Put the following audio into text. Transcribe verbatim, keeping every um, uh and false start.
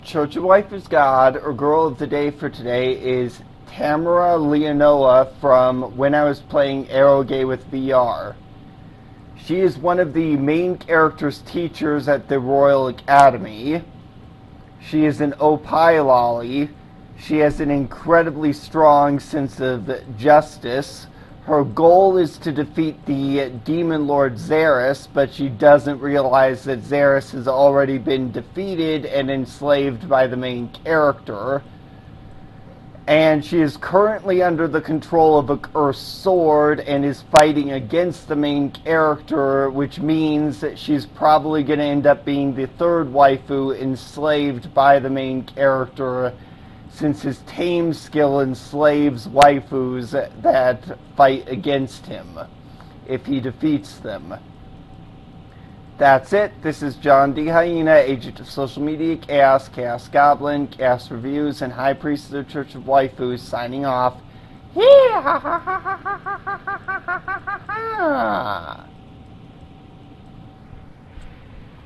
Church of Life is God, or Girl of the Day for today, is Tamara Leonola from When I Was Playing Aerogay with V R. She is one of the main character's teachers at the Royal Academy. She is an Opie Lolly. She has an incredibly strong sense of justice. Her goal is to defeat the Demon Lord Xeris, but she doesn't realize that Xeris has already been defeated and enslaved by the main character. And she is currently under the control of a cursed sword and is fighting against the main character, which means that she's probably going to end up being the third waifu enslaved by the main character, since his tame skill enslaves waifus that fight against him if he defeats them. That's it. This is John D. Hyena, agent of social media, Chaos, Chaos Goblin, Chaos Reviews, and High Priest of the Church of Waifus, signing off. Yeah.